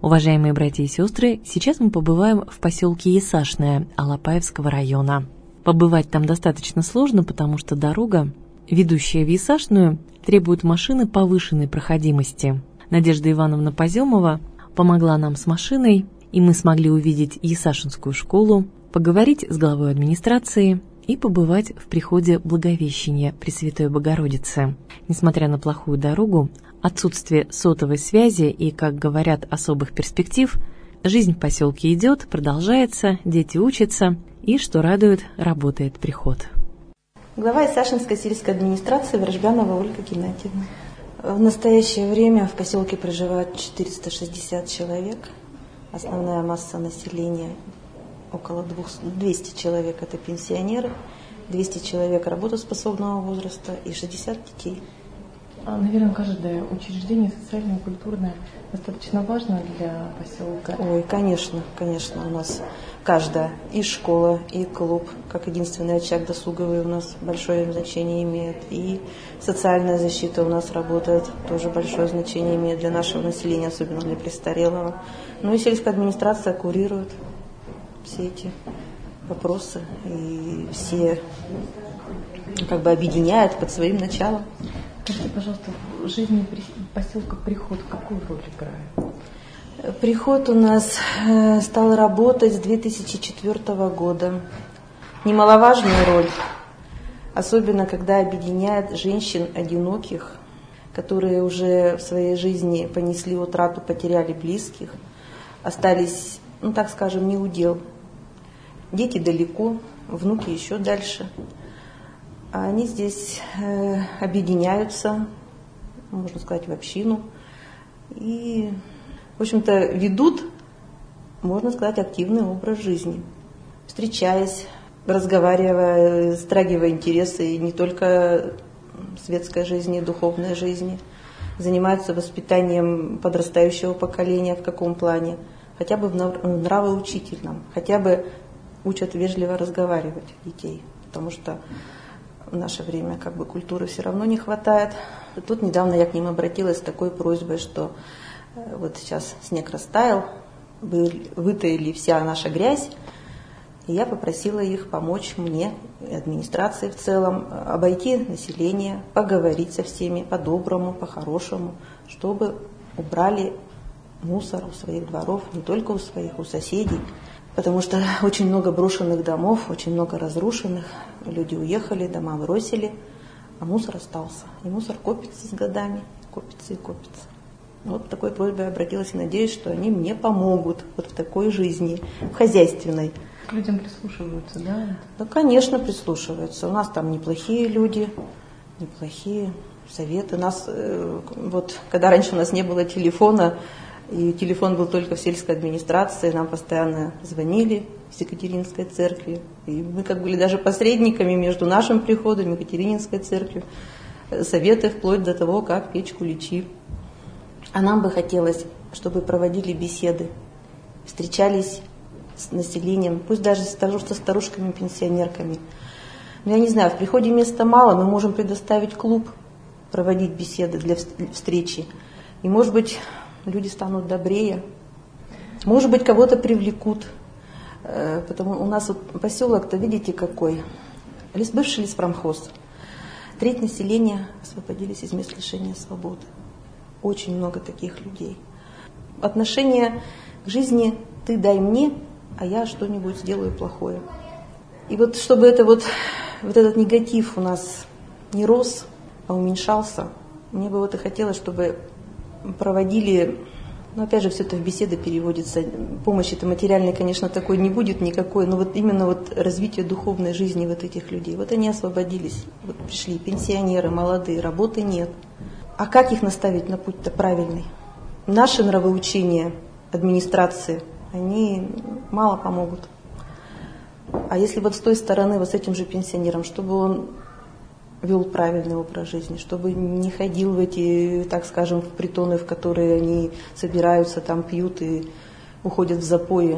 Уважаемые братья и сестры, сейчас мы побываем в поселке Ясашное Алапаевского района. Побывать там достаточно сложно, потому что дорога, ведущая в Ясашную, требует машины повышенной проходимости. Надежда Ивановна Поземова помогла нам с машиной, и мы смогли увидеть Ясашинскую школу, поговорить с главой администрации и побывать в приходе Благовещения Пресвятой Богородицы. Несмотря на плохую дорогу, отсутствие сотовой связи и, как говорят, особых перспектив, жизнь в поселке идет, продолжается, дети учатся, и, что радует, работает приход. Глава Ясашинской сельской администрации Ворожбянова Ольга Геннадьевна. В настоящее время в поселке проживает 460 человек. Основная масса населения около 200 человек – это пенсионеры, 200 человек работоспособного возраста и 60 детей. Наверное, каждое учреждение социальное и культурное достаточно важно для поселка. Ой, конечно, у нас каждая, и школа, и клуб, как единственный очаг досуговый у нас большое значение имеет, и социальная защита у нас работает, тоже большое значение имеет для нашего населения, особенно для престарелого. Ну и сельская администрация курирует все эти вопросы, и все объединяет под своим началом. Скажите, пожалуйста, в жизни поселка Приход какую роль играет? Приход у нас стал работать с 2004 года. Немаловажную роль, особенно когда объединяет женщин одиноких, которые уже в своей жизни понесли утрату, потеряли близких, остались, так скажем, неудел. Дети далеко, внуки еще дальше. А они здесь объединяются, можно сказать, в общину. И, в общем-то, ведут, можно сказать, активный образ жизни. Встречаясь, разговаривая, затрагивая интересы не только светской жизни, духовной жизни. Занимаются воспитанием подрастающего поколения в каком плане. Хотя бы в нравоучительном, хотя бы учат вежливо разговаривать детей. Потому что в наше время культуры все равно не хватает. Тут недавно я к ним обратилась с такой просьбой, что вот сейчас снег растаял, вытаяли вся наша грязь, и я попросила их помочь мне, администрации в целом, обойти население, поговорить со всеми по-доброму, по-хорошему, чтобы убрали мусор у своих дворов, не только у своих, у соседей. Потому что очень много брошенных домов, очень много разрушенных. Люди уехали, дома бросили, а мусор остался. И мусор копится с годами, копится и копится. Вот такой просьбой обратилась и надеюсь, что они мне помогут вот в такой жизни, в хозяйственной. К людям прислушиваются, да? Да, конечно, прислушиваются. У нас там неплохие люди, неплохие советы. Когда раньше у нас не было телефона, и телефон был только в сельской администрации, нам постоянно звонили из Екатерининской церкви. И мы были даже посредниками между нашим приходом и Екатерининской церковью. Советы вплоть до того, как печь куличи. А нам бы хотелось, чтобы проводили беседы, встречались с населением, пусть даже со старушками, пенсионерками. Но я не знаю, в приходе места мало, мы можем предоставить клуб, проводить беседы для встречи. И, может быть, люди станут добрее, может быть, кого-то привлекут. Потому у нас поселок-то, видите, какой. Бывший леспромхоз. Треть населения освободились из мест лишения свободы. Очень много таких людей. Отношение к жизни «ты дай мне, а я что-нибудь сделаю плохое». И чтобы этот негатив у нас не рос, а уменьшался, мне бы и хотелось, чтобы проводили, опять же, все это в беседы переводится. Помощи-то материальной, конечно, такой не будет никакой, но именно развитие духовной жизни этих людей. Они освободились, пришли пенсионеры, молодые, работы нет. А как их наставить на путь-то правильный? Наши нравоучения администрации, они мало помогут. А если с той стороны, с этим же пенсионером, чтобы он вел правильный образ жизни, чтобы не ходил в эти, так скажем, в притоны, в которые они собираются, там пьют и уходят в запои,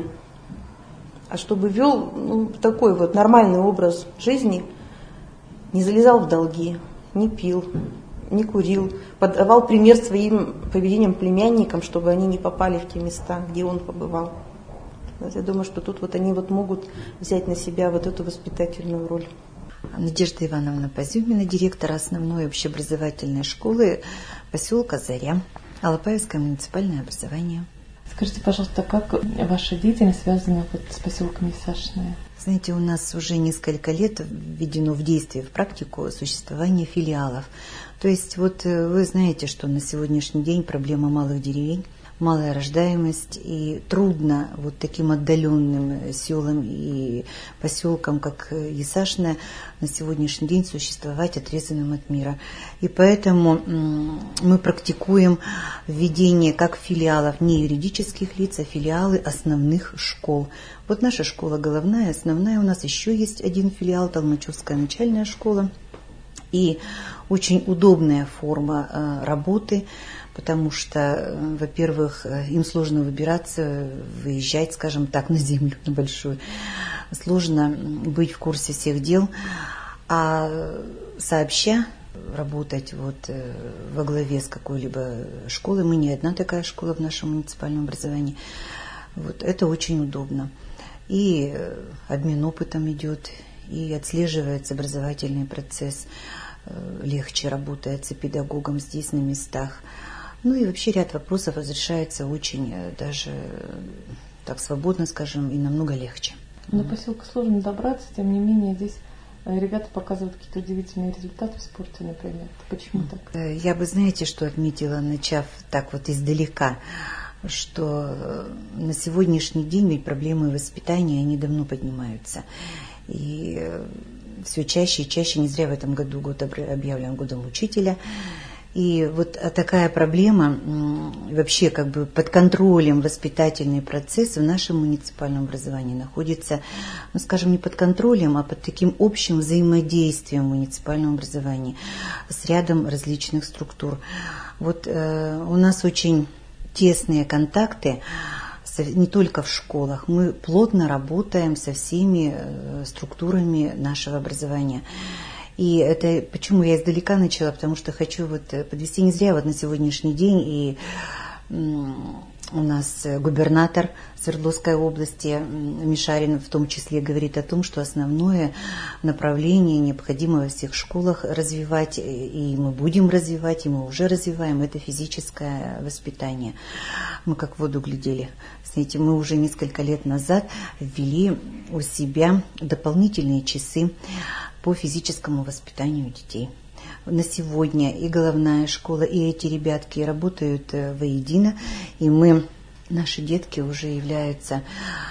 а чтобы вел такой нормальный образ жизни, не залезал в долги, не пил, не курил, подавал пример своим поведением племянникам, чтобы они не попали в те места, где он побывал. Вот я думаю, что тут вот они вот могут взять на себя вот эту воспитательную роль. Надежда Ивановна Позюмина, директор основной общеобразовательной школы поселка Заря, Алапаевское муниципальное образование. Скажите, пожалуйста, как ваша деятельность связана вот с поселком Есашное? Знаете, у нас уже несколько лет введено в действие, в практику существование филиалов. То есть вот вы знаете, что на сегодняшний день проблема малых деревень, малая рождаемость, и трудно вот таким отдаленным селам и поселкам, как Есашное, на сегодняшний день существовать отрезанным от мира. И поэтому мы практикуем введение как филиалов не юридических лиц, а филиалы основных школ. Вот наша школа головная, основная, у нас еще есть один филиал, Толмачевская начальная школа. И очень удобная форма работы, потому что, во-первых, им сложно выбираться, выезжать, скажем так, на землю, на большую. Сложно быть в курсе всех дел, а сообща работать вот во главе с какой-либо школой, мы не одна такая школа в нашем муниципальном образовании, вот, это очень удобно. И обмен опытом идет, и отслеживается образовательный процесс, легче работается педагогам здесь на местах. Ну и вообще ряд вопросов разрешается очень даже так свободно, скажем, и намного легче. До поселка сложно добраться, тем не менее здесь ребята показывают какие-то удивительные результаты в спорте, например. Почему так? Я бы, знаете, что отметила, начав так вот издалека, что на сегодняшний день ведь проблемы воспитания, они давно поднимаются. И все чаще и чаще, не зря в этом году год объявлен годом учителя. И вот такая проблема, вообще как бы под контролем воспитательный процесс в нашем муниципальном образовании находится, ну скажем, не под контролем, а под таким общим взаимодействием в муниципальном образовании с рядом различных структур. Вот у нас очень тесные контакты не только в школах, мы плотно работаем со всеми структурами нашего образования. И это почему я издалека начала, потому что хочу вот подвести не зря вот на сегодняшний день, и у нас губернатор Свердловской области Мишарин в том числе говорит о том, что основное направление необходимо во всех школах развивать, и мы будем развивать, и мы уже развиваем, это физическое воспитание. Мы как в воду глядели. Знаете, мы уже несколько лет назад ввели у себя дополнительные часы по физическому воспитанию детей. На сегодня и головная школа, и эти ребятки работают воедино, и наши детки уже являются,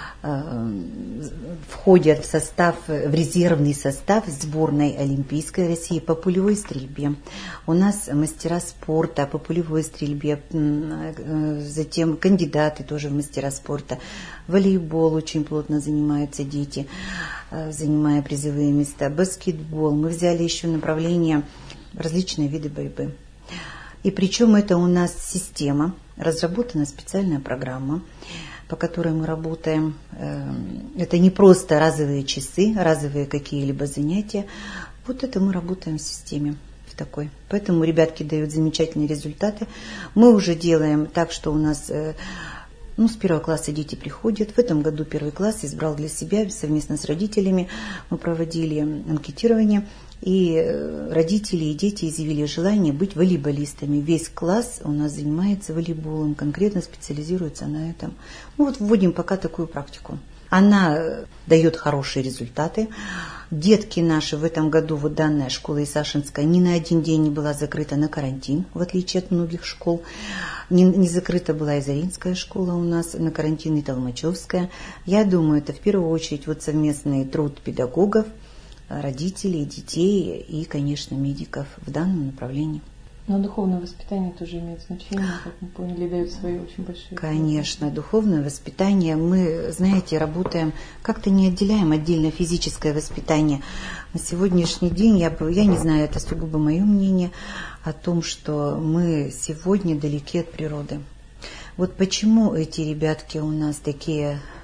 входят в состав, в резервный состав сборной Олимпийской России по пулевой стрельбе. У нас мастера спорта по пулевой стрельбе, затем кандидаты тоже в мастера спорта. Волейбол очень плотно занимаются дети, занимая призовые места. Баскетбол. Мы взяли еще направление различные виды борьбы. И причем это у нас система, разработана специальная программа, по которой мы работаем. Это не просто разовые часы, разовые какие-либо занятия. Вот это мы работаем в системе в такой. Поэтому ребятки дают замечательные результаты. Мы уже делаем так, что у нас с первого класса дети приходят. В этом году первый класс избрал для себя совместно с родителями. Мы проводили анкетирование. И родители и дети изъявили желание быть волейболистами. Весь класс у нас занимается волейболом, конкретно специализируется на этом. Вот вводим пока такую практику. Она дает хорошие результаты. Детки наши в этом году, вот данная школа Есашинская, ни на один день не была закрыта на карантин, в отличие от многих школ. Не закрыта была и Заринская школа у нас на карантин, и Толмачевская. Я думаю, это в первую очередь вот совместный труд педагогов, родителей, детей и, конечно, медиков в данном направлении. Но духовное воспитание тоже имеет значение, как мы поняли, дает свои очень большие... Конечно, духовное воспитание. Мы, знаете, работаем, как-то не отделяем отдельно физическое воспитание. На сегодняшний день, я не знаю, это сугубо мое мнение, о том, что мы сегодня далеки от природы. Вот почему эти ребятки у нас такие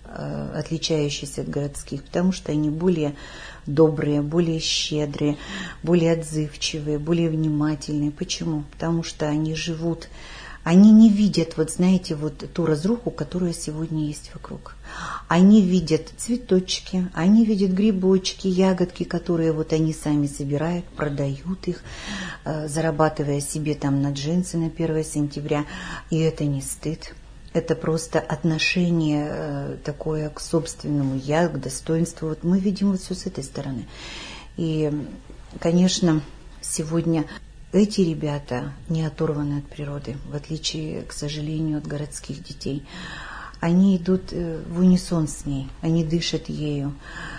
отличающиеся от городских, потому что они более добрые, более щедрые, более отзывчивые, более внимательные. Почему? Потому что они живут, они не видят, вот знаете, вот ту разруху, которая сегодня есть вокруг. Они видят цветочки, они видят грибочки, ягодки, которые вот они сами собирают, продают их, зарабатывая себе там на джинсы на 1 сентября. И это не стыд. Это просто отношение такое к собственному я, к достоинству. Вот мы видим вот все с этой стороны. И, конечно, сегодня эти ребята не оторваны от природы, в отличие, к сожалению, от городских детей. Они идут в унисон с ней, они дышат ею.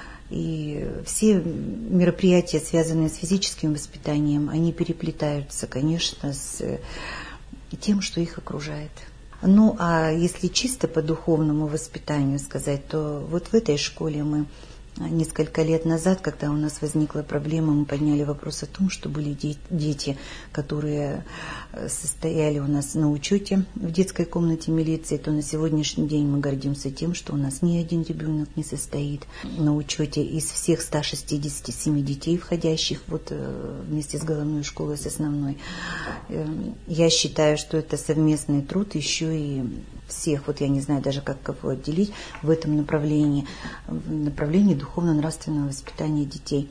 И все мероприятия, связанные с физическим воспитанием, они переплетаются, конечно, с тем, что их окружает. Ну, а если чисто по духовному воспитанию сказать, то вот в этой школе мы несколько лет назад, когда у нас возникла проблема, мы подняли вопрос о том, что были дети, которые состояли у нас на учете в детской комнате милиции, то на сегодняшний день мы гордимся тем, что у нас ни один ребенок не состоит на учете из всех 167 детей, входящих вот вместе с головной школой, с основной. Я считаю, что это совместный труд еще и всех, вот я не знаю даже, как кого отделить в этом направлении, в направлении духовно-нравственного воспитания детей.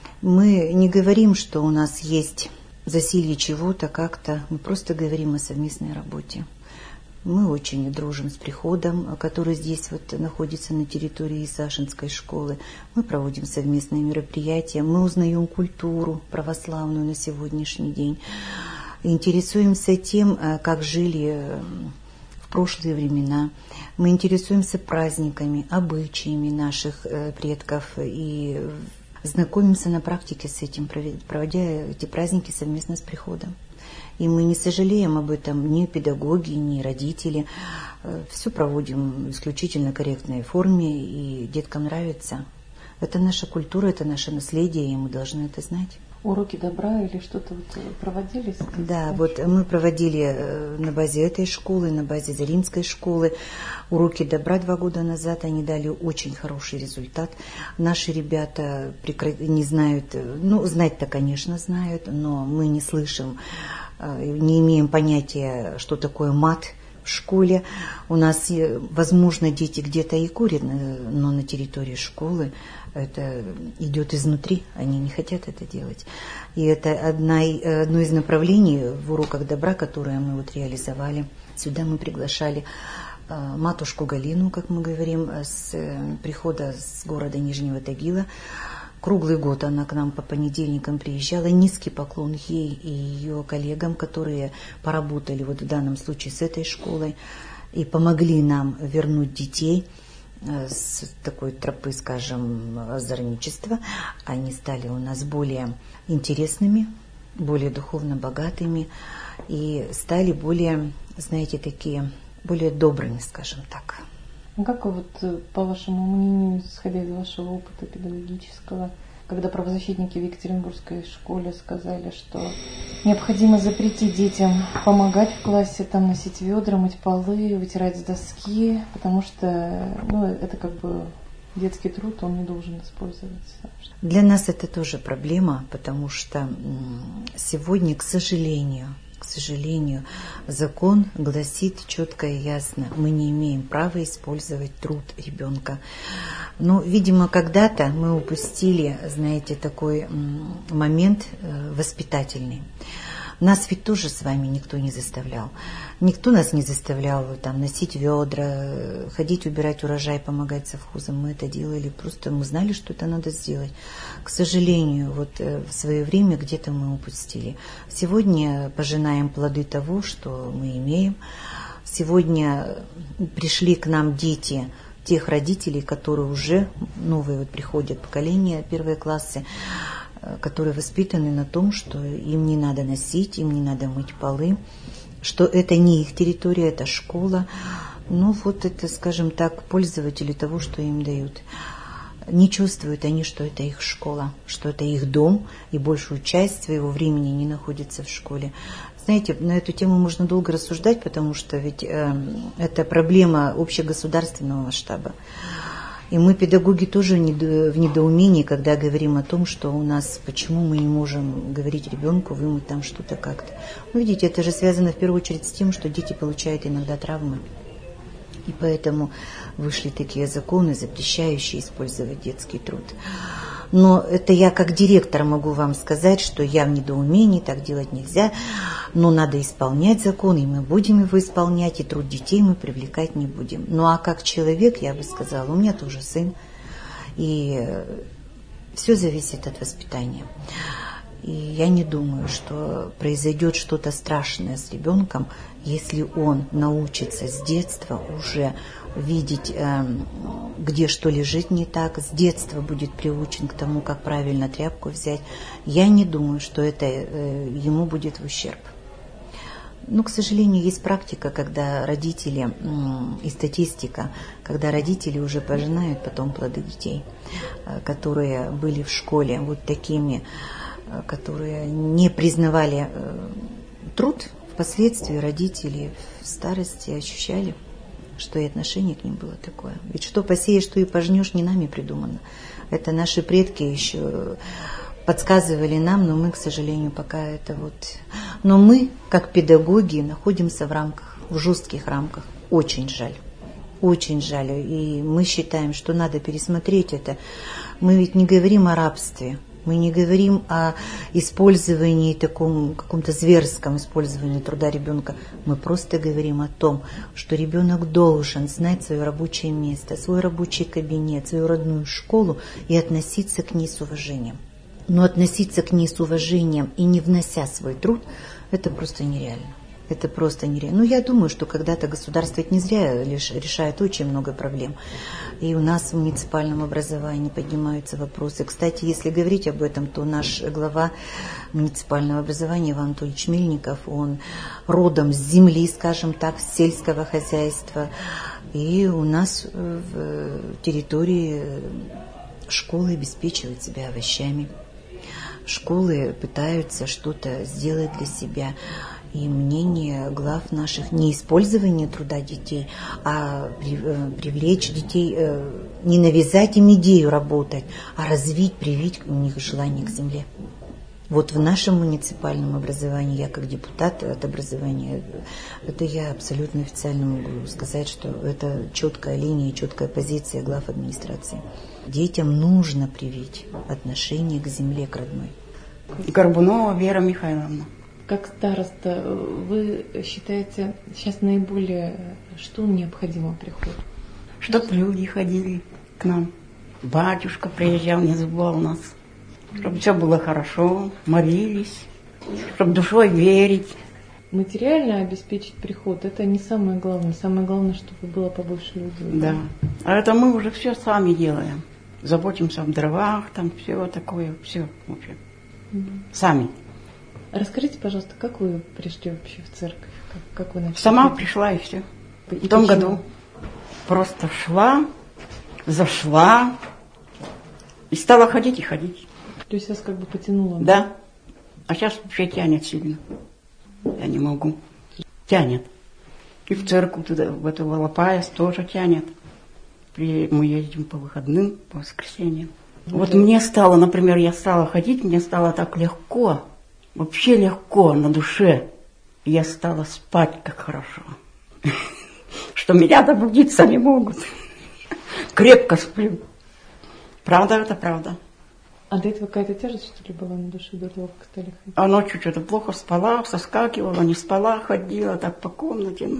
Мы не говорим, что у нас есть засилье чего-то как-то, мы просто говорим о совместной работе. Мы очень дружим с приходом, который здесь вот находится на территории Исашинской школы. Мы проводим совместные мероприятия, мы узнаем культуру православную на сегодняшний день, интересуемся тем, как жили в прошлые времена. Мы интересуемся праздниками, обычаями наших предков и знакомимся на практике с этим, проводя эти праздники совместно с приходом. И мы не сожалеем об этом ни педагоги, ни родители. Все проводим в исключительно корректной форме, и деткам нравится. Это наша культура, это наше наследие, и мы должны это знать. Уроки добра или что-то вот проводились? Да, вот мы проводили на базе этой школы, на базе Заринской школы уроки добра 2 года назад. Они дали очень хороший результат. Наши ребята не знают, ну, знать-то, конечно, знают, но мы не слышим, не имеем понятия, что такое мат в школе. У нас, возможно, дети где-то и курят, но на территории школы это идет изнутри, они не хотят это делать. И это одно из направлений в уроках добра, которое мы вот реализовали. Сюда мы приглашали матушку Галину, как мы говорим, с прихода с города Нижнего Тагила. Круглый год она к нам по понедельникам приезжала. Низкий поклон ей и ее коллегам, которые поработали вот в данном случае с этой школой и помогли нам вернуть детей с такой тропы, скажем, озорничества. Они стали у нас более интересными, более духовно богатыми и стали более, знаете, такие, более добрыми, скажем так. Как вот, по вашему мнению, исходя из вашего опыта педагогического, когда правозащитники в Екатеринбургской школе сказали, что необходимо запретить детям помогать в классе, там носить ведра, мыть полы, вытирать с доски, потому что это как бы детский труд, он не должен использоваться. Для нас это тоже проблема, потому что сегодня, к сожалению, закон гласит четко и ясно: мы не имеем права использовать труд ребенка. Но, видимо, когда-то мы упустили, знаете, такой момент воспитательный. Нас ведь тоже с вами никто не заставлял. Никто нас не заставлял там носить ведра, ходить убирать урожай, помогать совхозам. Мы это делали, просто мы знали, что это надо сделать. К сожалению, вот в свое время где-то мы упустили. Сегодня пожинаем плоды того, что мы имеем. Сегодня пришли к нам дети тех родителей, которые уже новые вот приходят, поколение, первые классы, которые воспитаны на том, что им не надо носить, им не надо мыть полы, что это не их территория, это школа. Ну вот это, скажем так, пользователи того, что им дают. не чувствуют они, что это их школа, что это их дом, и большую часть своего времени не находятся в школе. Знаете, на эту тему можно долго рассуждать, потому что ведь это проблема общегосударственного масштаба. И мы, педагоги, тоже в недоумении, когда говорим о том, что у нас, почему мы не можем говорить ребенку, вымыть там что-то как-то. Ну, видите, это же связано в первую очередь с тем, что дети получают иногда травмы. И поэтому вышли такие законы, запрещающие использовать детский труд. Но это я как директор могу вам сказать, что я в недоумении, так делать нельзя, но надо исполнять закон, и мы будем его исполнять, и труд детей мы привлекать не будем. Ну а как человек, я бы сказала, у меня тоже сын, и все зависит от воспитания. И я не думаю, что произойдет что-то страшное с ребенком, если он научится с детства уже видеть, где что лежит не так, с детства будет приучен к тому, как правильно тряпку взять. Я не думаю, что это ему будет в ущерб. Но, к сожалению, есть практика, когда родители, и статистика, когда родители уже пожинают потом плоды детей, которые были в школе вот такими, которые не признавали труд, впоследствии родители в старости ощущали, что и отношение к ним было такое. Ведь что посеешь, что и пожнешь, не нами придумано. Это наши предки еще подсказывали нам, но мы, к сожалению, пока это вот... Но мы, как педагоги, находимся в рамках, в жестких рамках. Очень жаль. Очень жаль. И мы считаем, что надо пересмотреть это. Мы ведь не говорим о рабстве. Мы не говорим о использовании таком, каком-то зверском использовании труда ребенка. Мы просто говорим о том, что ребенок должен знать свое рабочее место, свой рабочий кабинет, свою родную школу и относиться к ней с уважением. Но относиться к ней с уважением и не внося свой труд, это просто нереально. Это просто нереально. Ну, я думаю, что когда-то государство ведь не зря решает очень много проблем. И у нас в муниципальном образовании поднимаются вопросы. Кстати, если говорить об этом, то наш глава муниципального образования Иван Анатольевич Мельников, он родом с земли, скажем так, с сельского хозяйства. И у нас в территории школы обеспечивают себя овощами. Школы пытаются что-то сделать для себя. И мнение глав наших не использование труда детей, а привлечь детей, не навязать им идею работать, а развить, привить у них желание к земле. Вот в нашем муниципальном образовании, я как депутат от образования, это я абсолютно официально могу сказать, что это четкая линия, четкая позиция глав администрации. Детям нужно привить отношение к земле, к родной. Горбунова Вера Михайловна. Как староста, вы считаете, сейчас наиболее, что необходимо приходу? Чтоб люди ходили к нам. Батюшка приезжал, не забывал нас. Чтобы все было хорошо, молились, чтобы душой верить. Материально обеспечить приход – это не самое главное. Самое главное, чтобы было побольше людей. Да. А это мы уже все сами делаем. Заботимся об дровах, там все такое, все вообще. Сами. Расскажите, пожалуйста, как вы пришли вообще в церковь? Как вы начали? Сама пришла и все. В том году просто шла, зашла и стала ходить и ходить. То есть вас как бы потянуло? Да. А сейчас вообще тянет сильно. Я не могу. Тянет. И в церковь туда, в эту Алапаевс тоже тянет. Мы ездим по выходным, по воскресеньям. Вот мне стало, например, я стала ходить, мне стало так легко. Вообще легко на душе. Я стала спать как хорошо. Что меня добудиться не могут. Крепко сплю. Правда, это правда. А до этого какая-то тяжесть, что ли, была на душе, до того, как стали ходить? А ночью что-то плохо спала, соскакивала, не спала, ходила так по комнате.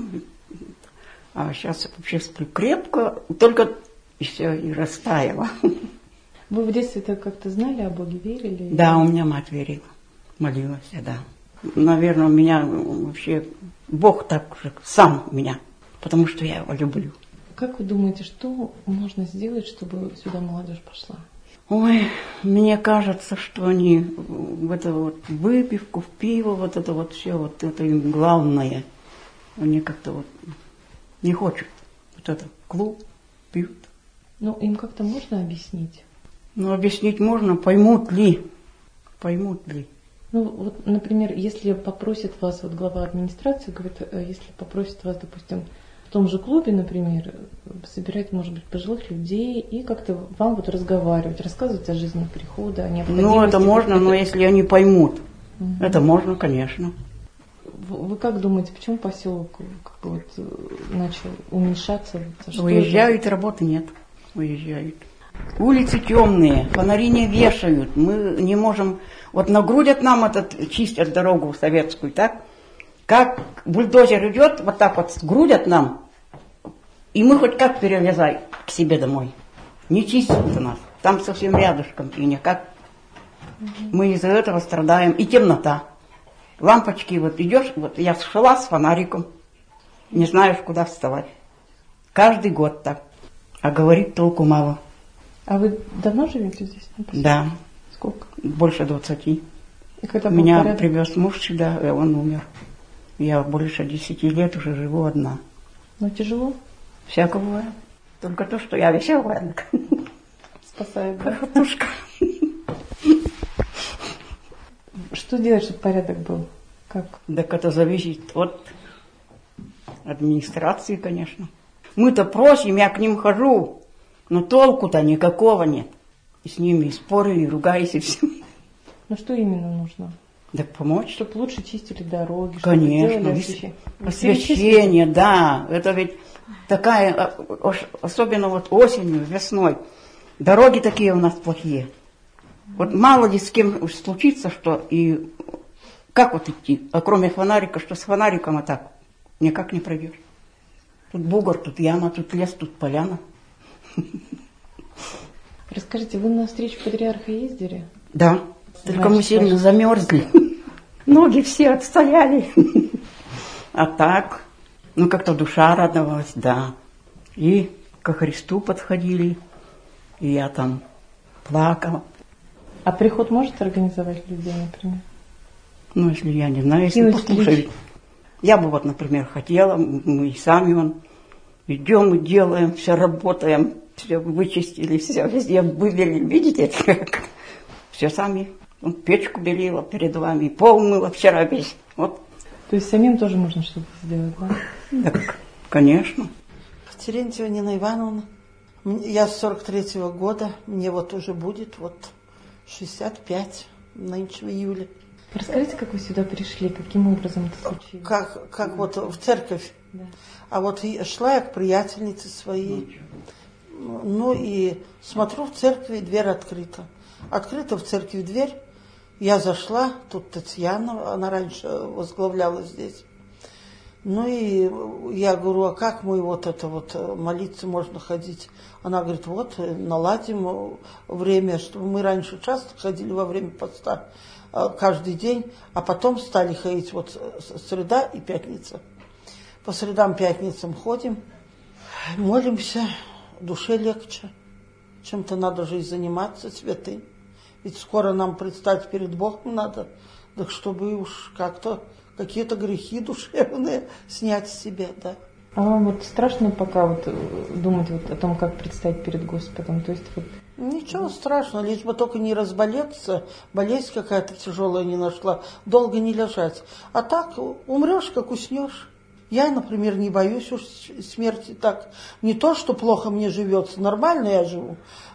А сейчас вообще сплю крепко, только и все, и растаяла. Вы в детстве-то как-то знали о Боге, верили? Да, у меня мать верила. Молилась, да. Наверное, у меня вообще Бог так же сам меня, потому что я его люблю. Как вы думаете, что можно сделать, чтобы сюда молодежь пошла? Ой, мне кажется, что они в эту вот выпивку, в пиво, вот это вот все, вот это им главное. Они как-то вот не хотят. Вот это клуб, пьют. Ну, им как-то можно объяснить? Ну, объяснить можно, поймут ли. Поймут ли. Ну, вот, например, если попросит вас, вот глава администрации говорит, если попросит вас, допустим, в том же клубе, например, собирать, может быть, пожилых людей и как-то вам вот разговаривать, рассказывать о жизни прихода, о необходимости. Ну, это можно, но если они поймут. Это можно, конечно. Вы как думаете, почему поселок как бы вот начал уменьшаться? Уезжают, работы нет. Уезжают. Улицы темные, фонари не вешают. Мы не можем... Вот нагрудят нам чистят дорогу советскую, так? Как бульдозер идет, вот так вот грудят нам, и мы хоть как перевязай к себе домой. Не чистят у нас. Там совсем рядышком, и никак. Мы из-за этого страдаем. И темнота. Лампочки, вот идешь, вот я шла с фонариком, не знаешь, куда вставать. Каждый год так. А говорит толку мало. А вы давно живете здесь? Да. Сколько? Больше 20. И когда Меня привез муж сюда, и он умер. Я больше 10 лет уже живу одна. Ну, тяжело? Всяко бывает. Только то, что я веселая. Спасает, да? Хохотушка. Что делать, чтобы порядок был? Как? Так это зависит от администрации, конечно. Мы-то просим, я к ним хожу, но толку-то никакого нет. И с ними и спорили, и ругаюсь, и все. Ну, что именно нужно? Так помочь. Чтобы лучше чистили дороги, конечно, чтобы освещение, да. Это ведь такая, особенно вот осенью, весной, дороги такие у нас плохие. Вот мало ли с кем случится, что и как вот идти, а кроме фонарика, что с фонариком, а так никак не пройдешь. Тут бугор, тут яма, тут лес, тут поляна. Расскажите, вы на встречу патриарха ездили? Да, только мы сильно замерзли. Ноги все отстояли. А так, ну как-то душа радовалась, да. И ко Христу подходили, и я там плакала. А приход может организовать людей, например? Ну, если я не знаю, если послушают. Я бы вот, например, хотела, мы и сами идем и делаем, все работаем, все вычистили, все везде выбили. Видите, как? Все сами. Печку белила перед вами, пол мыла вчера весь. Вот. То есть самим тоже можно что-то сделать, да? Так, конечно. Терентьева Нина Ивановна. Я с 43-го года, мне вот уже будет 65 нынче в июле. Расскажите, как вы сюда пришли, каким образом это случилось? Как вот в церковь. Да. А вот шла я к приятельнице своей. Ну и смотрю, в церкви дверь открыта. Открыта в церкви дверь. Я зашла, тут Татьяна, она раньше возглавляла здесь. Ну и я говорю, а как мы молиться можно ходить? Она говорит, вот наладим время, чтобы мы раньше часто ходили во время поста, каждый день, а потом стали ходить среда и пятница. По средам, пятницам ходим, молимся, душе легче. Чем-то надо же и заниматься святым. Ведь скоро нам предстать перед Богом надо, так чтобы уж как-то какие-то грехи душевные снять с себя, да. А вам страшно пока думать о том, как предстать перед Господом? То есть Ничего страшного, лишь бы только не разболеться, болезнь какая-то тяжелая не нашла, долго не лежать. А так умрешь, как уснешь. Я, например, не боюсь уж смерти так. Не то, что плохо мне живется, нормально я живу.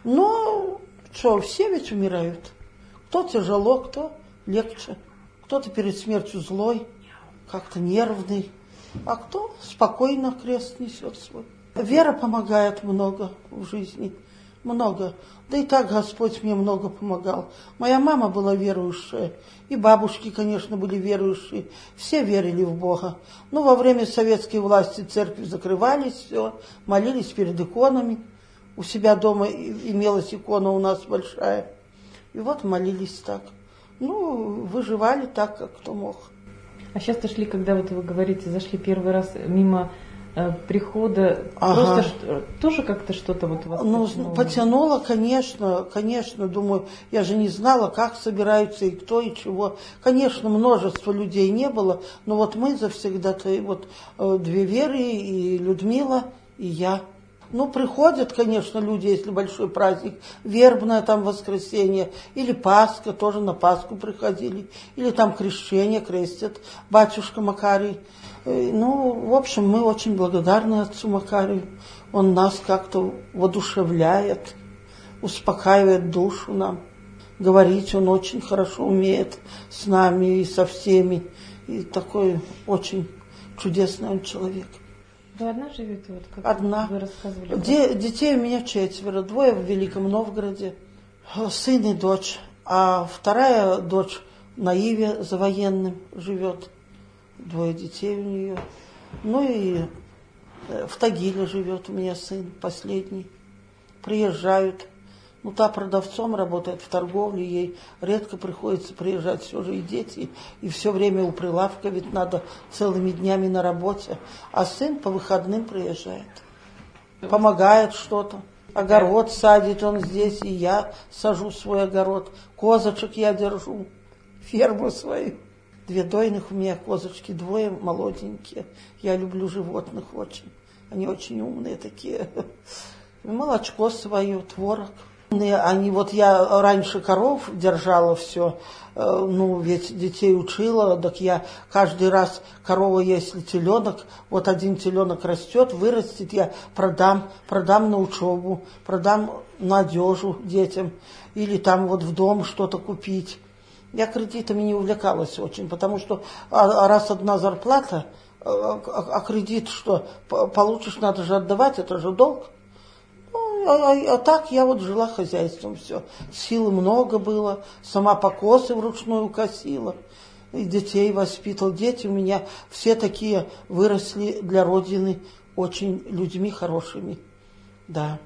Но все ведь умирают. Кто тяжело, кто легче. Кто-то перед смертью злой, как-то нервный, а кто спокойно крест несет свой. Вера помогает много в жизни, много. Да и так Господь мне много помогал. Моя мама была верующая, и бабушки, конечно, были верующие. Все верили в Бога. Но во время советской власти церкви закрывались, все, молились перед иконами. У себя дома имелась икона у нас большая. И вот молились так. Выживали так, как кто мог. А сейчас шли, когда вы говорите, зашли первый раз мимо прихода, ага. Просто тоже как-то что-то вас потянуло? Потянуло, конечно, думаю, я же не знала, как собираются и кто, и чего. Конечно, множество людей не было, но мы завсегда-то, две Веры, и Людмила, и я. Ну, приходят, конечно, люди, если большой праздник, вербное там воскресенье, или Пасха, тоже на Пасху приходили, или там крещение, крестят батюшка Макарий. Ну, в общем, мы очень благодарны отцу Макарию. Он нас как-то воодушевляет, успокаивает душу нам. Говорить он очень хорошо умеет с нами и со всеми. И такой очень чудесный он человек. Вы одна живете? Вот, как одна. Вы рассказывали. Детей у меня 4. 2 в Великом Новгороде. Сын и дочь. А вторая дочь на Иве за военным живет. 2 детей у нее. Ну и в Тагиле живет у меня сын, последний. Приезжают. Ну, та продавцом работает в торговле, ей редко приходится приезжать, все же и дети, и все время у прилавка, ведь надо целыми днями на работе. А сын по выходным приезжает, помогает что-то. Огород садит он здесь, и я сажу свой огород. Козочек я держу, ферму свою. 2 дойных у меня козочки, 2 молоденькие. Я люблю животных очень, они очень умные такие. Молочко свое, творог. Они, вот я раньше коров держала все, ну, ведь детей учила, так я каждый раз корова, если теленок, вот один теленок растет, вырастет, я продам на учебу, продам на одежу детям, или там вот в дом что-то купить. Я кредитами не увлекалась очень, потому что раз одна зарплата, а кредит что, получишь, надо же отдавать, это же долг. А так я вот жила хозяйством, все. Силы много было, сама покосы вручную косила, и детей воспитывала. Дети у меня все такие выросли для Родины очень людьми хорошими. Да,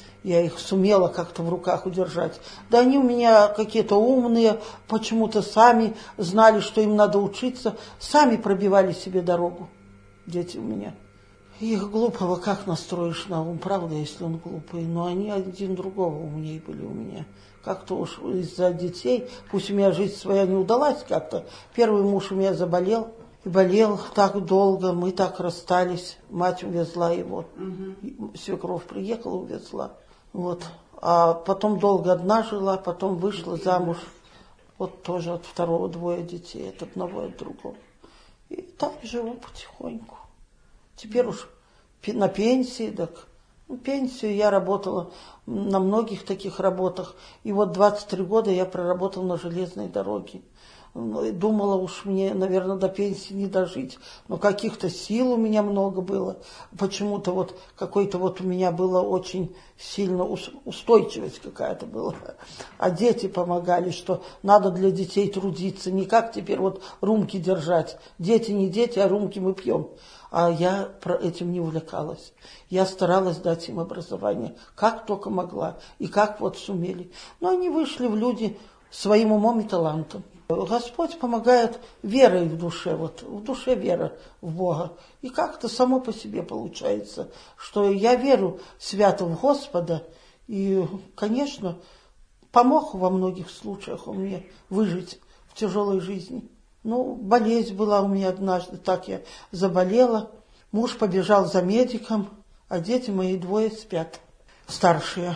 я их сумела как-то в руках удержать. Да они у меня какие-то умные, почему-то сами знали, что им надо учиться, сами пробивали себе дорогу, дети у меня. Их глупого как настроишь на ум, правда, если он глупый, но они один другого умнее были у меня. Как-то уж из-за детей, пусть у меня жизнь своя не удалась как-то, первый муж у меня заболел, и болел так долго, мы так расстались, мать увезла его, свекровь приехала, увезла, вот. А потом долго одна жила, потом вышла замуж, вот тоже от второго 2 детей, от одного и от другого. И так живу потихоньку. Теперь уж на пенсии, так, ну, пенсию я работала на многих таких работах. И вот 23 года я проработала на железной дороге. Думала, уж мне, наверное, до пенсии не дожить. Но каких-то сил у меня много было. Почему-то вот какой-то вот у меня была очень сильно устойчивость какая-то была. А дети помогали, что надо для детей трудиться. Не как теперь вот рюмки держать. Дети не дети, а рюмки мы пьем. А я этим не увлекалась. Я старалась дать им образование, как только могла, и как вот сумели. Но они вышли в люди своим умом и талантом. Господь помогает верой в душе, вот в душе вера в Бога. И как-то само по себе получается, что я верю свято в Господа, и, конечно, помог во многих случаях он мне выжить в тяжелой жизни. Ну, болезнь была у меня однажды, так я заболела. Муж побежал за медиком, а дети мои 2 спят. Старшие,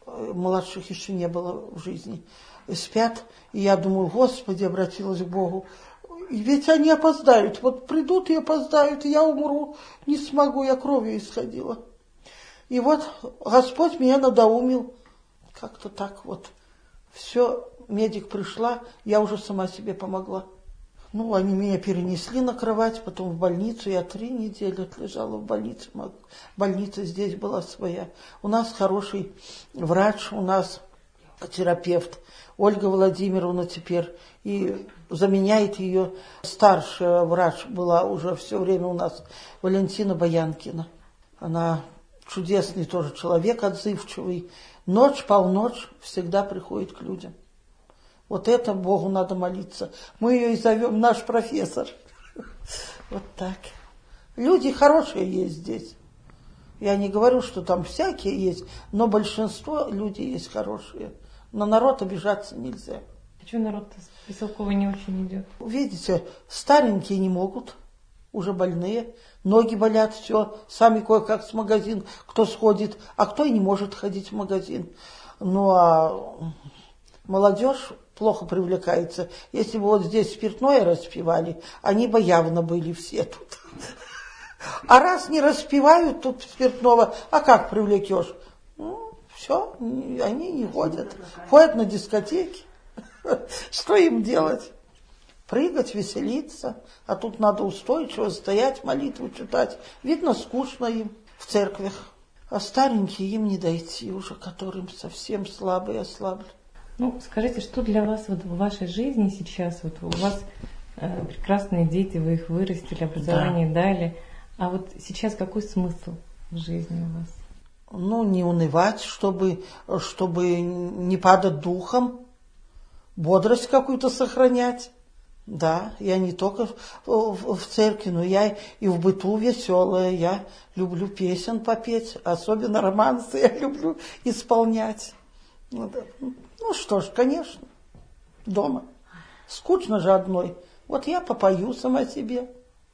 младших еще не было в жизни. Спят, и я думаю, Господи, обратилась к Богу. И ведь они опоздают, вот придут и опоздают, и я умру, не смогу, я кровью исходила. И вот Господь меня надоумил, как-то так вот. Все, медик пришла, я уже сама себе помогла. Ну, они меня перенесли на кровать, потом в больницу. Я 3 недели отлежала в больнице. Больница здесь была своя. У нас хороший врач, у нас терапевт. Ольга Владимировна теперь. И заменяет ее старшая врач была уже все время у нас, Валентина Баянкина. Она чудесный тоже человек, отзывчивый. Ночь, полночь всегда приходит к людям. Вот это Богу надо молиться. Мы ее и зовем наш профессор. Вот так. Люди хорошие есть здесь. Я не говорю, что там всякие есть, но большинство людей есть хорошие. На народ обижаться нельзя. Почему народ-то Веселковой не очень идет? Видите, старенькие не могут. уже больные, ноги болят, все, сами кое-как с магазина, кто сходит, а кто и не может ходить в магазин. Ну, а молодежь плохо привлекается. Если бы вот здесь спиртное распивали, они бы явно были все тут. А раз не распивают тут спиртного, а как привлекешь? Ну, все, они не ходят. Ходят на дискотеки. Что им делать? Прыгать, веселиться. А тут надо устойчиво стоять, молитву читать. Видно, скучно им в церквях. А старенькие им не дойти уже, которым совсем слабые ослабли. Ну, скажите, что для вас вот в вашей жизни сейчас? Вот у вас прекрасные дети, вы их вырастили, образование дали. А вот сейчас какой смысл в жизни у вас? Ну, не унывать, чтобы не падать духом, бодрость какую-то сохранять. Да, я не только в церкви, но я и в быту веселая. Я люблю песен попеть, особенно романсы я люблю исполнять. Ну что ж, конечно, дома. Скучно же одной. Вот я попою сама себе.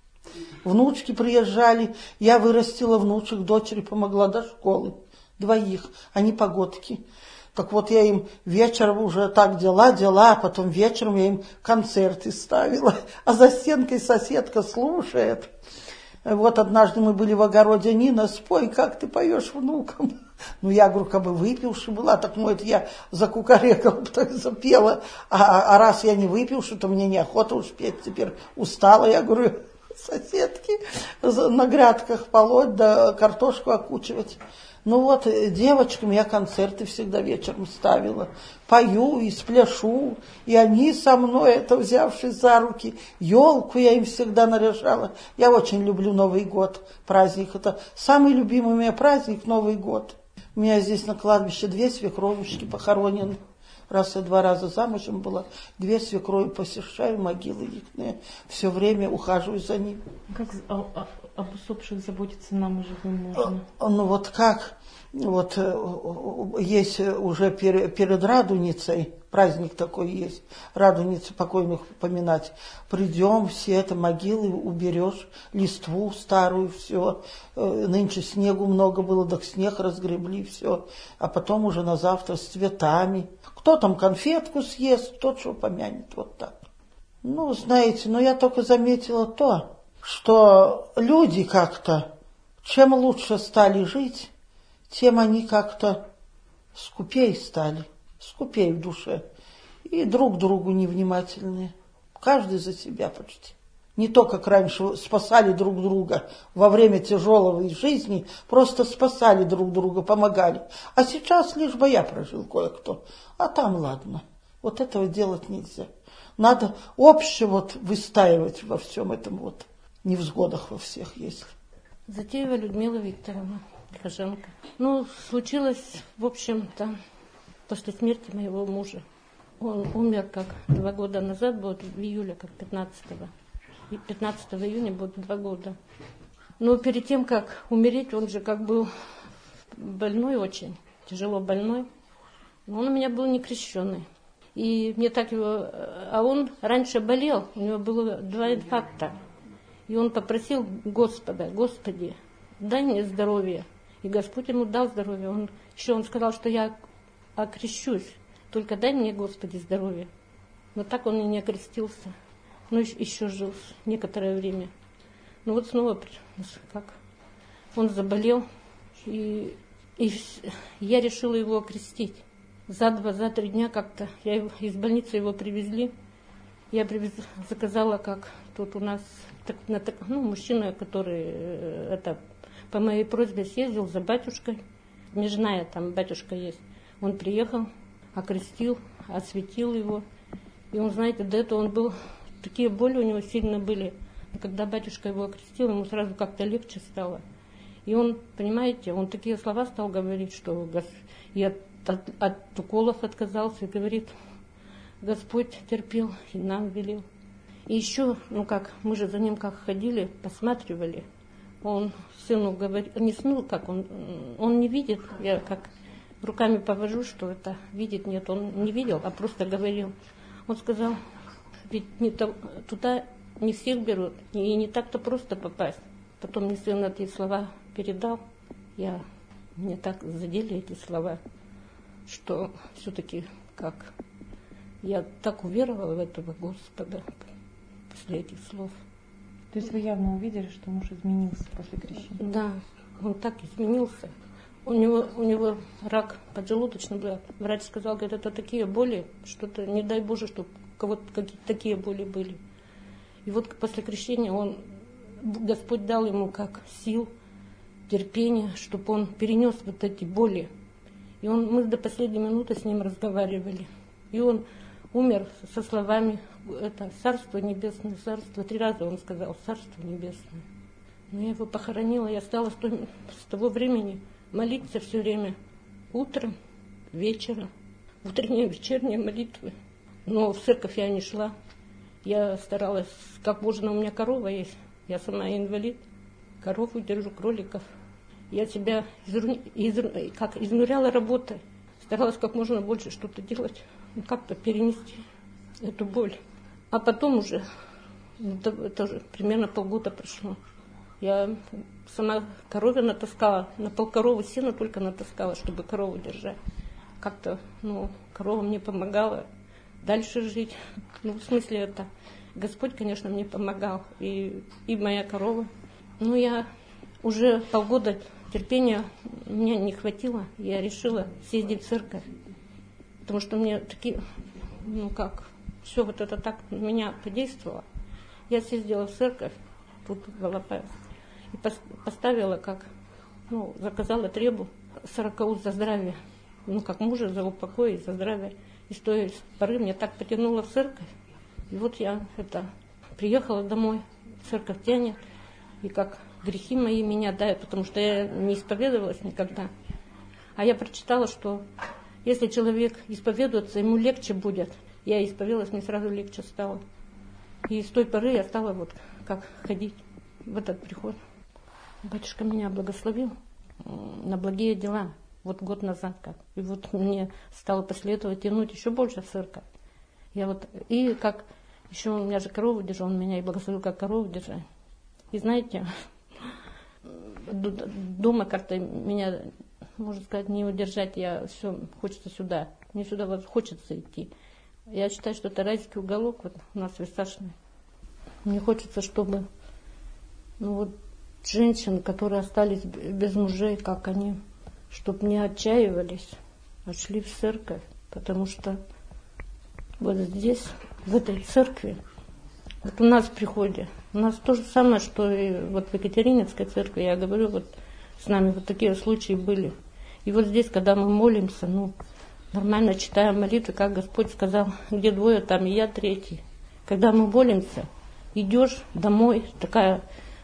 Внучки приезжали, я вырастила внучек, дочери помогла до школы. 2, они погодки. Так вот я им вечером уже так дела, а потом вечером я им концерты ставила. А за стенкой соседка слушает. Вот однажды мы были в огороде, Нина, спой, как ты поешь внукам. Ну, я, говорю, как бы выпивши была, так, может, я закукарекала, так запела. А раз я не выпивши, то мне неохота уж петь, теперь устала. Я говорю, соседки на грядках полоть, да картошку окучивать. Ну вот, девочкам я концерты всегда вечером ставила. Пою и спляшу, и они со мной, это взявшись за руки. Елку я им всегда наряжала. Я очень люблю Новый год, праздник. Это самый любимый у меня праздник Новый год. У меня здесь на кладбище 2 свекровушки похоронены. Раз я 2 раза замужем была, 2 свекрови посещаю, могилы их. Все время ухаживаю за ними. Как об усопших заботиться нам живым можно? Ну вот как? Вот есть уже перед Радуницей, праздник такой есть, Радуницу покойных поминать. Придем, все это могилы уберешь, листву старую, все. Нынче снегу много было, так снег разгребли, все. А потом уже на завтра с цветами. Кто там конфетку съест, тот что помянет, вот так. Ну, знаете, но я только заметила то, что люди как-то, чем лучше стали жить, тем они как-то скупей стали, скупей в душе. И друг к другу невнимательные. Каждый за себя почти. Не то, как раньше спасали друг друга во время тяжелой жизни, просто спасали друг друга, помогали. А сейчас лишь бы я прожил кое-кто. А там ладно. Вот этого делать нельзя. Надо общее вот выстаивать во всем этом вот невзгодах во всех, если. Затеева Людмила Викторовна, Ткаченко. Ну, случилось, в общем-то, после смерти моего мужа. Он умер как 2 года назад, будет в июле, как 15-го. И 15 июня будет 2 года. Но перед тем, как умереть, он же как был больной очень, тяжело больной. Но он у меня был не крещеный. И мне так его... А он раньше болел, у него было 2 инфаркта. И он попросил Господа, Господи, дай мне здоровье. И Господь ему дал здоровье. Он сказал, что я окрещусь, только дай мне, Господи, здоровье. Но так он и не окрестился. Ну, еще жил некоторое время. Ну вот снова, как он заболел, и я решила его окрестить. За 3 дня как-то, из больницы его привезли. Я заказала, как тут у нас мужчина, который по моей просьбе съездил за батюшкой. Межная там батюшка есть. Он приехал, окрестил, осветил его. И он, знаете, до этого он был, такие боли у него сильно были. Но когда батюшка его окрестил, ему сразу как-то легче стало. И он, понимаете, он такие слова стал говорить, что я от уколов отказался, и говорит, Господь терпел и нам велел. И еще, мы же за ним как ходили, посматривали. Он сыну говорит, он не видит, я как руками повожу, что это видит, нет, он не видел, а просто говорил. Он сказал, ведь туда не всех берут, и не так-то просто попасть. Потом мне сын эти слова передал, мне так задели эти слова, что все-таки я так уверовала в этого Господа после этих слов. То есть вы явно увидели, что муж изменился после крещения? Да, он так изменился. У него рак поджелудочный был. Врач сказал, говорит, это такие боли, что-то, не дай Боже, чтобы у кого-то какие-то такие боли были. И вот после крещения Господь дал ему как сил, терпение, чтобы он перенес вот эти боли. И мы до последней минуты с ним разговаривали. И он умер со словами, это Царство Небесное, Царство. 3 раза он сказал, Царство Небесное. Но я его похоронила, я стала с того времени молиться все время. Утром, вечером, утренние, вечерние молитвы. Но в церковь я не шла. Я старалась, как можно, у меня корова есть. Я сама инвалид. Корову держу, кроликов. Я себя изнуряла работой. Старалась как можно больше что-то делать. Как-то перенести эту боль. А потом уже, это уже примерно полгода прошло. Я сама корове натаскала, на полкоровы сена только натаскала, чтобы корову держать. Как-то, корова мне помогала дальше жить. В смысле это, Господь, конечно, мне помогал. И моя корова. Но я уже полгода терпения мне не хватило. Я решила съездить в церковь. Потому что мне такие, все вот это так на меня подействовало. Я съездила в церковь, тут в Алапаевск, и поставила заказала требу 40 уз за здравие. Как мужа за упокой и за здравие. И с той поры меня так потянуло в церковь. И вот я приехала домой, церковь тянет, и как грехи мои меня дают, потому что я не исповедовалась никогда. А я прочитала, что если человек исповедуется, ему легче будет. Я исповедовалась, мне сразу легче стало. И с той поры я стала ходить в этот приход. Батюшка меня благословил на благие дела. Вот год назад как. И вот мне стало после этого тянуть еще больше в церковь. И как еще у меня же корову держал, он меня и благословил, как корову держать. И знаете, дома как-то меня, можно сказать, не удержать, хочется сюда. Мне сюда хочется идти. Я считаю, что это райский уголок у нас в Исашной. Мне хочется, чтобы женщины, которые остались без мужей, как они, чтобы не отчаивались, а шли в церковь. Потому что вот здесь, в этой церкви, у нас в приходе, у нас то же самое, что и в Екатерининской церкви, я говорю, с нами такие случаи были. И здесь, когда мы молимся, нормально читаем молитвы, как Господь сказал, где 2, там и я 3. Когда мы молимся, идешь домой, такое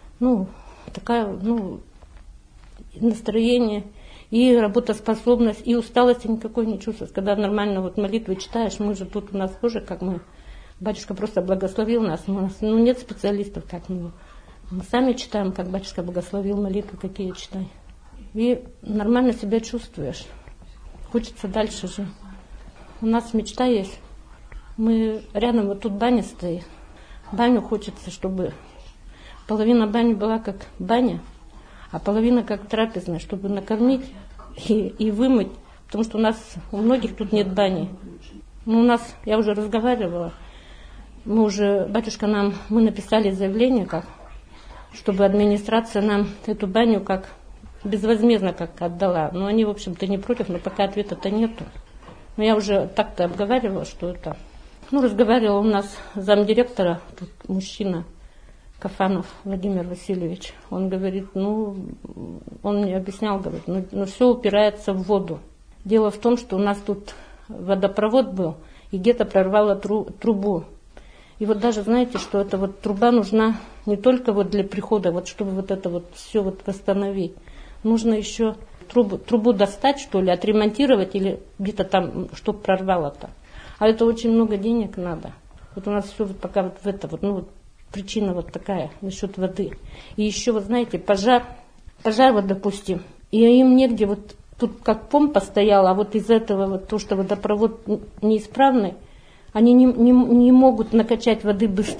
настроение, и работоспособность, и усталости никакой не чувствуешь. Когда нормально молитвы читаешь, мы же тут у нас тоже, батюшка просто благословил нас. У нас нет специалистов, мы сами читаем, как батюшка благословил молитвы, какие читаем. И нормально себя чувствуешь. Хочется дальше же. У нас мечта есть. Мы рядом тут баня стоит. Баню хочется, чтобы половина бани была как баня, а половина как трапезная, чтобы накормить и вымыть. Потому что у многих тут нет бани. У нас, я уже разговаривала, батюшка мы написали заявление, чтобы администрация нам эту баню безвозмездно отдала. Но они, в общем-то, не против, но пока ответа-то нету. Но я уже так-то обговаривала, что это... разговаривал у нас замдиректора, тут мужчина, Кафанов Владимир Васильевич. Он говорит, он мне объяснял, говорит, все упирается в воду. Дело в том, что у нас тут водопровод был, и где-то прорвало трубу. И даже знаете, что эта труба нужна не только для прихода, чтобы это все восстановить. Нужно еще трубу достать, что ли, отремонтировать, или где-то там, чтобы прорвало-то. А это очень много денег надо. У нас все пока причина такая насчет воды. И еще, знаете, пожар, допустим, и им негде, тут как помпа стояла, а из-за этого то, что водопровод неисправный, они не могут накачать воды быстро.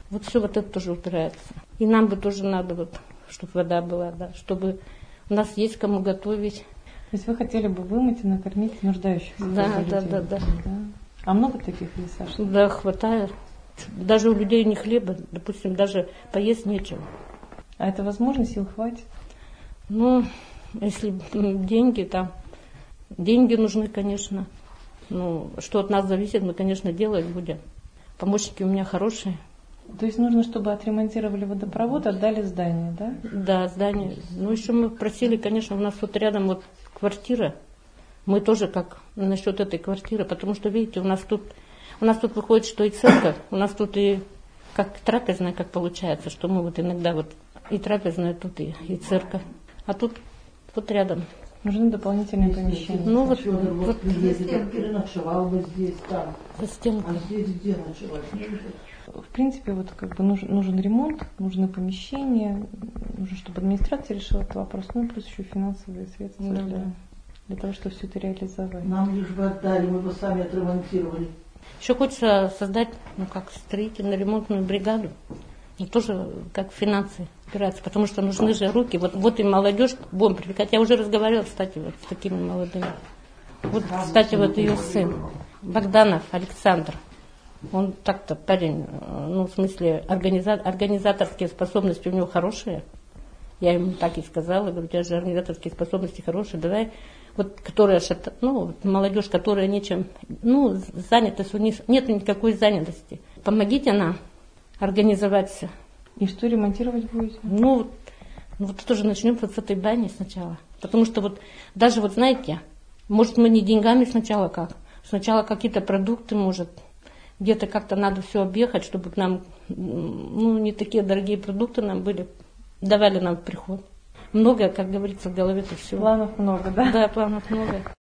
Вот все вот это тоже упирается. И нам бы тоже надо, вот, чтобы вода была, да, чтобы у нас есть кому готовить. То есть вы хотели бы вымыть и накормить нуждающихся? Да. А много таких есть, Саша? Да, хватает. Даже у людей не хлеба, допустим, даже поесть нечего. А это возможно, сил хватит? Ну, если деньги, там, деньги нужны, конечно. Ну, что от нас зависит, мы, конечно, делать будем. Помощники у меня хорошие. То есть нужно, чтобы отремонтировали водопровод, отдали здание, да? Да, здание. Ну, еще мы просили, конечно, у нас вот рядом вот квартира. Мы тоже как насчет этой квартиры, потому что, видите, у нас тут выходит, что и церковь, у нас тут и как трапезная, как получается, что мы вот иногда вот и трапезная тут, и церковь. А тут вот рядом. Нужны дополнительные помещения. Ну вот переночевал бы здесь, там. за стенкой. А здесь где ночевать? В принципе, вот как бы нужен ремонт, нужны помещения, нужно, чтобы администрация решила этот вопрос, ну и плюс еще финансовые средства для того, чтобы все это реализовать. Нам лишь бы отдали, мы бы сами отремонтировали. Еще хочется создать, ну как строительно-ремонтную бригаду. Ну, тоже как финансы опираться, потому что нужны же руки. Вот и молодежь будем привлекать. Я уже разговаривала, кстати, вот с такими молодыми. Вот, кстати, вот ее сын, Богданов Александр. Он так-то парень, ну, в смысле, организаторские способности у него хорошие. Я ему так и сказала, говорю, у тебя же организаторские способности хорошие, давай, вот, которая, ну, вот, молодежь, которая нечем, ну, занятость у них, нет никакой занятости. Помогите нам организовать все. И что ремонтировать будете? Ну, вот тоже начнем вот с этой бани сначала. Потому что вот, даже вот, знаете, может, мы не деньгами сначала как, сначала какие-то продукты, может, где-то как-то надо все объехать, чтобы к нам, ну, не такие дорогие продукты нам были, давали нам в приход. Много, как говорится, в голове-то всего. Планов много, да? Да, планов много.